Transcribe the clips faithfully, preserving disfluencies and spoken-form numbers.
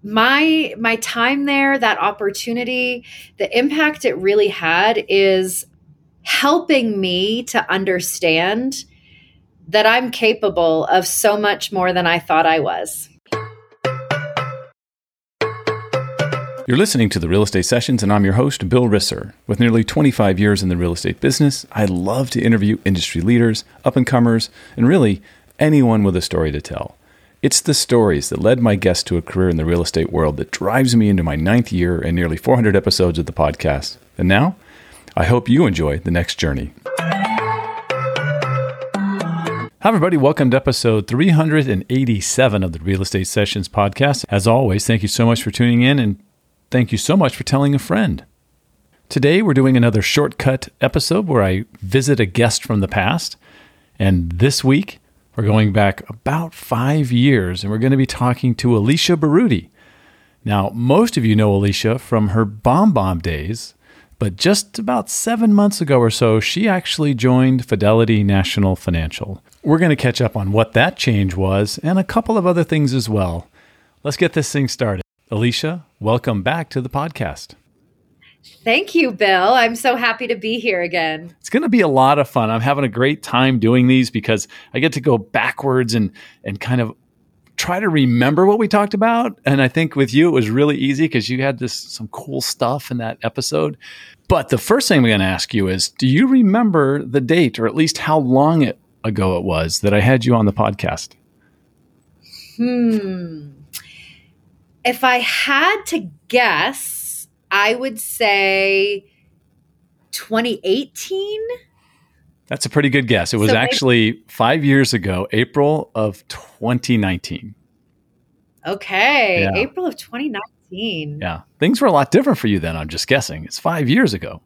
my my time there, that opportunity, the impact it really had is helping me to understand that I'm capable of so much more than I thought I was. You're listening to the Real Estate Sessions, and I'm your host, Bill Risser. With nearly twenty-five years in the real estate business, I love to interview industry leaders, up-and-comers, and really anyone with a story to tell. It's the stories that led my guests to a career in the real estate world that drives me into my ninth year and nearly four hundred episodes of the podcast. And now, I hope you enjoy the next journey. Hi, everybody. Welcome to episode three hundred eighty-seven of the Real Estate Sessions podcast. As always, thank you so much for tuning in, and thank you so much for telling a friend. Today, we're doing another shortcut episode where I visit a guest from the past. And this week, we're going back about five years, and we're going to be talking to Alicia Baroudi. Now, most of you know Alicia from her BombBomb days, but just about seven months ago or so, she actually joined Fidelity National Financial. We're going to catch up on what that change was and a couple of other things as well. Let's get this thing started. Alicia, welcome back to the podcast. Thank you, Bill. I'm so happy to be here again. It's going to be a lot of fun. I'm having a great time doing these because I get to go backwards and and kind of try to remember what we talked about. And I think with you, it was really easy because you had this some cool stuff in that episode. But the first thing I'm going to ask you is, do you remember the date, or at least how long it, ago it was that I had you on the podcast? Hmm. If I had to guess, I would say twenty eighteen. That's a pretty good guess. It was so actually maybe- five years ago, April of twenty nineteen. Okay, yeah. April of twenty nineteen. Yeah, things were a lot different for you then, I'm just guessing. It's five years ago.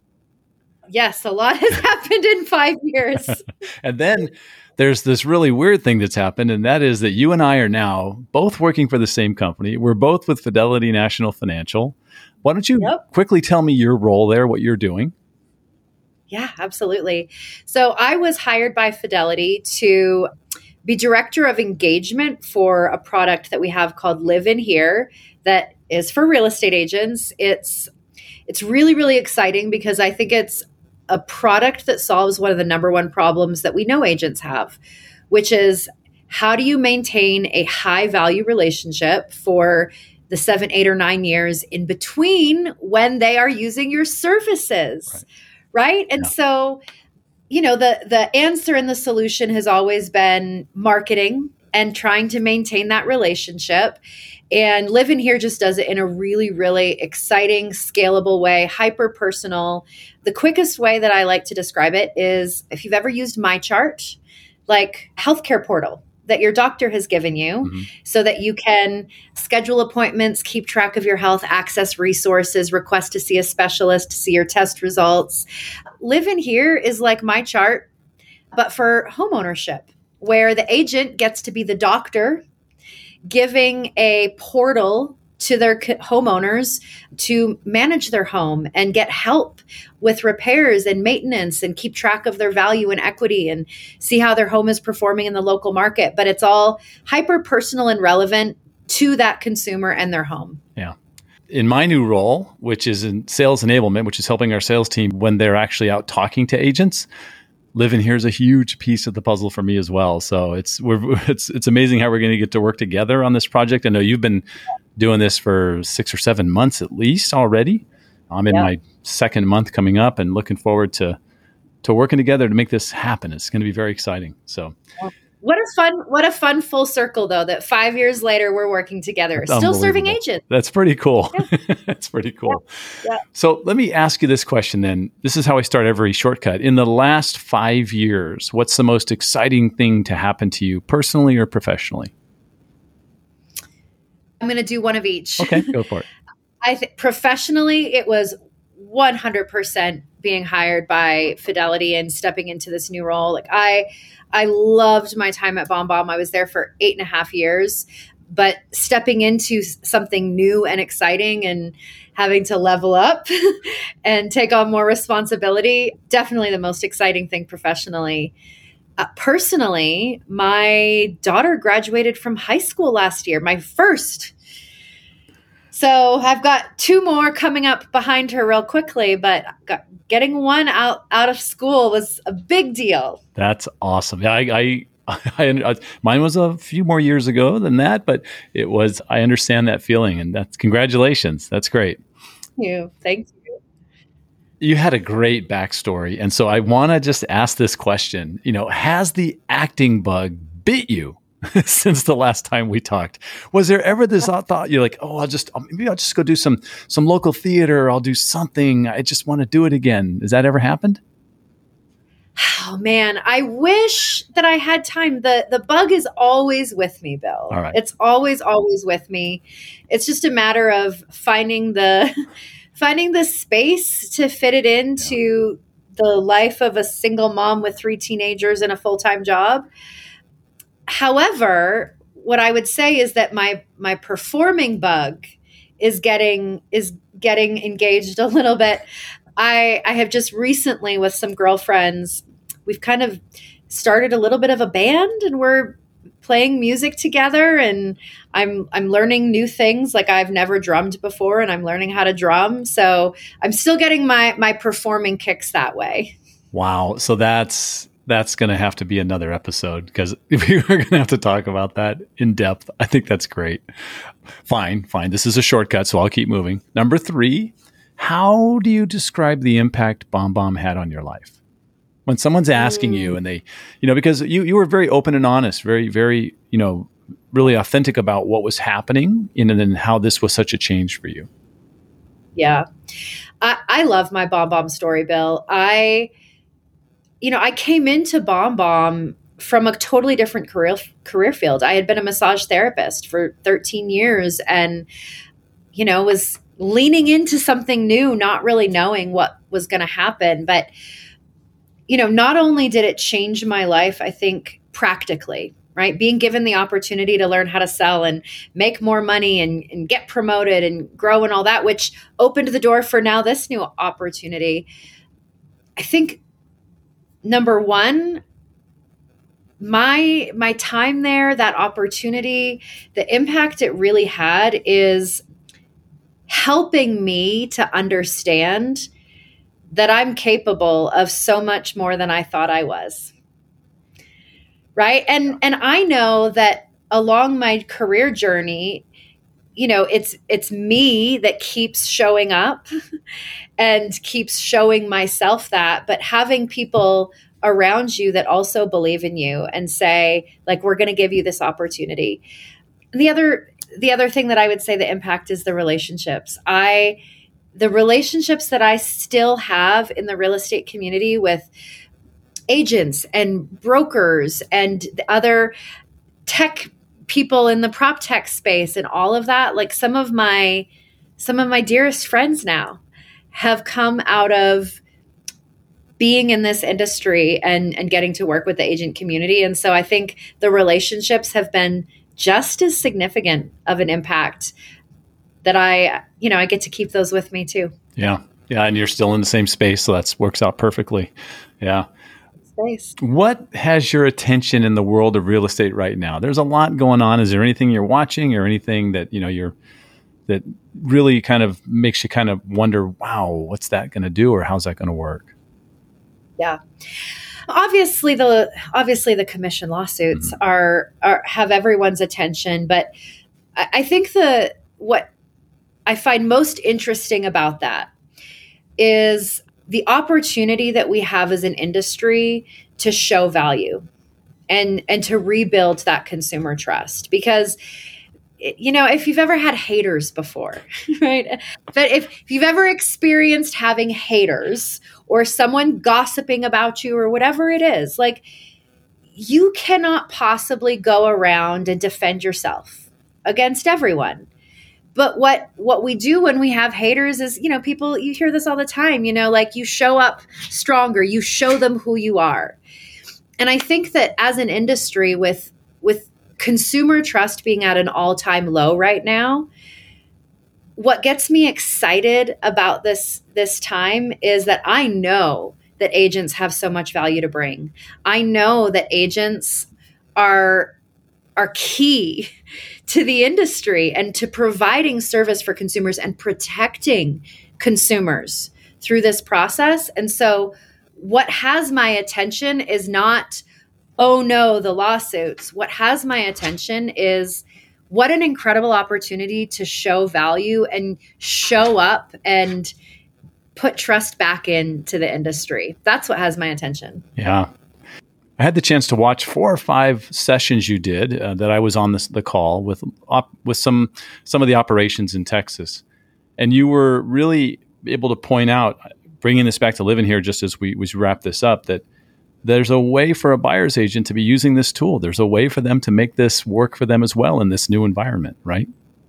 Yes, a lot has happened in five years. And then there's this really weird thing that's happened, and that is that you and I are now both working for the same company. We're both with Fidelity National Financial. Why don't you yep. quickly tell me your role there, what you're doing? Yeah, absolutely. So I was hired by Fidelity to be director of engagement for a product that we have called Live in Here that is for real estate agents. It's it's really, really exciting because I think it's a product that solves one of the number one problems that we know agents have, which is how do you maintain a high value relationship for the seven, eight, or nine years in between when they are using your services, right? right? And yeah. so, you know, the the answer and the solution has always been marketing and trying to maintain that relationship. And Live in Here just does it in a really, really exciting, scalable way, hyper personal. The quickest way that I like to describe it is if you've ever used MyChart, like healthcare portal that your doctor has given you mm-hmm. so that you can schedule appointments, keep track of your health, access resources, request to see a specialist, see your test results. Live in Here is like MyChart, but for homeownership, where the agent gets to be the doctor, giving a portal to their homeowners to manage their home and get help with repairs and maintenance and keep track of their value and equity and see how their home is performing in the local market. But it's all hyper personal and relevant to that consumer and their home. Yeah. In my new role, which is in sales enablement, which is helping our sales team when they're actually out talking to agents, Live in Here is a huge piece of the puzzle for me as well. So it's we're, it's it's amazing how we're going to get to work together on this project. I know you've been doing this for six or seven months at least already. I'm in yeah. my second month coming up and looking forward to to working together to make this happen. It's going to be very exciting. So what a fun what a fun full circle though that five years later we're working together, still serving agents. That's pretty cool. Yeah. That's pretty cool. Yeah. Yeah. So let me ask you this question then. This is how I start every shortcut. In the last five years, what's the most exciting thing to happen to you personally or professionally? I'm going to do one of each. Okay, go for it. I think professionally, it was one hundred percent being hired by Fidelity and stepping into this new role. Like I, I loved my time at BombBomb. I was there for eight and a half years, but stepping into something new and exciting and having to level up and take on more responsibility, definitely the most exciting thing professionally. Uh, personally, my daughter graduated from high school last year, my first So I've got two more coming up behind her real quickly, but got, getting one out, out of school was a big deal. That's awesome. Yeah, I, I, I, mine was a few more years ago than that, but it was, I understand that feeling, and that's congratulations. That's great. Thank you. Thank you. You had a great backstory. And so I want to just ask this question, you know, has the acting bug bit you since the last time we talked? Was there ever this thought you're like, oh, I'll just, maybe I'll just go do some, some local theater. Or I'll do something. I just want to do it again. Has that ever happened? Oh man, I wish that I had time. The the bug is always with me, Bill. All right. It's always, always with me. It's just a matter of finding the finding the space to fit it into yeah. the life of a single mom with three teenagers and a full-time job. However, what I would say is that my my performing bug is getting is getting engaged a little bit. I I have just recently with some girlfriends, we've kind of started a little bit of a band, and we're playing music together, and I'm I'm learning new things like I've never drummed before, and I'm learning how to drum. So I'm still getting my my performing kicks that way. Wow. So that's that's going to have to be another episode, because we're going to have to talk about that in depth. I think that's great. Fine, fine. This is a shortcut, so I'll keep moving. Number three, how do you describe the impact BombBomb had on your life? When someone's asking mm. you and they, you know, because you, you were very open and honest, very, very, you know, really authentic about what was happening and then how this was such a change for you. Yeah. I, I love my BombBomb story, Bill. I, you know, I came into BombBomb from a totally different career career field. I had been a massage therapist for thirteen years and, you know, was leaning into something new, not really knowing what was going to happen. But, you know, not only did it change my life, I think practically, right? Being given the opportunity to learn how to sell and make more money and, and get promoted and grow and all that, which opened the door for now this new opportunity. I think number one, my my time there, that opportunity, the impact it really had is helping me to understand that I'm capable of so much more than I thought I was. Right? And and I know that along my career journey, you know, it's it's me that keeps showing up and keeps showing myself that, but having people around you that also believe in you and say, like, we're going to give you this opportunity. And the other the other thing that I would say the impact is the relationships. I the relationships that I still have in the real estate community with agents and brokers and the other tech people in the prop tech space and all of that, like some of my some of my dearest friends now have come out of being in this industry and and getting to work with the agent community. And so I think the relationships have been just as significant of an impact that I, you know, I get to keep those with me too. Yeah. Yeah. And you're still in the same space. So that works out perfectly. Yeah. Space. What has your attention in the world of real estate right now? There's a lot going on. Is there anything you're watching or anything that, you know, you're, that really kind of makes you kind of wonder, wow, what's that going to do? Or how's that going to work? Yeah. Obviously the, obviously the commission lawsuits mm-hmm. are, are, have everyone's attention, but I, I think the, what I find most interesting about that is the opportunity that we have as an industry to show value and, and to rebuild that consumer trust. Because, you know, if you've ever had haters before, right? But if, if you've ever experienced having haters or someone gossiping about you or whatever it is, like, you cannot possibly go around and defend yourself against everyone. But what what we do when we have haters is, you know, people, you hear this all the time, you know, like you show up stronger, you show them who you are. And I think that as an industry with with consumer trust being at an all-time low right now, what gets me excited about this this time is that I know that agents have so much value to bring. I know that agents are are key to the industry and to providing service for consumers and protecting consumers through this process. And so what has my attention is not, oh no, the lawsuits. What has my attention is what an incredible opportunity to show value and show up and put trust back into the industry. That's what has my attention. Yeah. I had the chance to watch four or five sessions you did uh, that I was on this, the call with op, with some some of the operations in Texas. And you were really able to point out, bringing this back to Live in Here just as we, we wrap this up, that there's a way for a buyer's agent to be using this tool. There's a way for them to make this work for them as well in this new environment, right?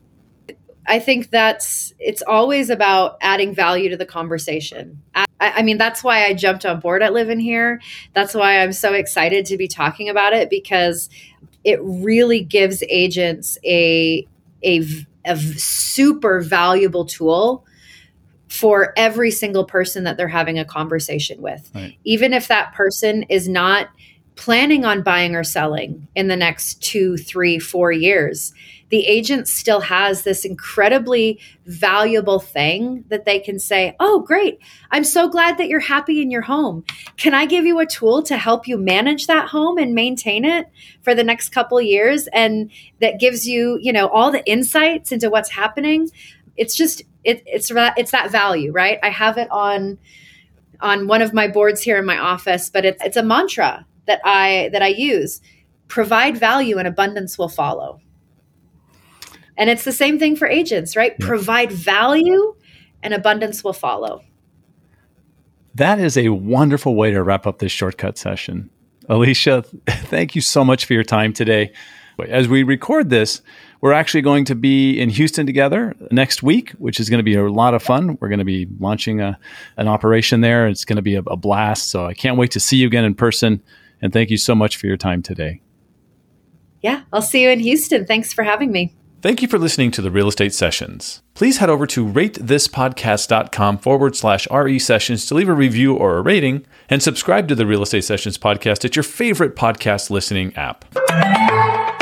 I think that's, it's always about adding value to the conversation. I, I mean, that's why I jumped on board at Live in Here. That's why I'm so excited to be talking about it, because it really gives agents a, a, a super valuable tool for every single person that they're having a conversation with. Right. Even if that person is not planning on buying or selling in the next two, three, four years, the agent still has this incredibly valuable thing that they can say, oh, great. I'm so glad that you're happy in your home. Can I give you a tool to help you manage that home and maintain it for the next couple of years? And that gives you, you know, all the insights into what's happening. It's just, it, it's, it's that value, right? I have it on, on one of my boards here in my office, but it's, it's a mantra that I, that I use. Provide value and abundance will follow. And it's the same thing for agents, right? Yeah. Provide value and abundance will follow. That is a wonderful way to wrap up this shortcut session. Alicia, thank you so much for your time today. As we record this, we're actually going to be in Houston together next week, which is going to be a lot of fun. We're going to be launching a, an operation there. It's going to be a, a blast. So I can't wait to see you again in person. And thank you so much for your time today. Yeah, I'll see you in Houston. Thanks for having me. Thank you for listening to the Real Estate Sessions. Please head over to ratethispodcast.com forward slash RE sessions to leave a review or a rating, and subscribe to the Real Estate Sessions podcast at your favorite podcast listening app.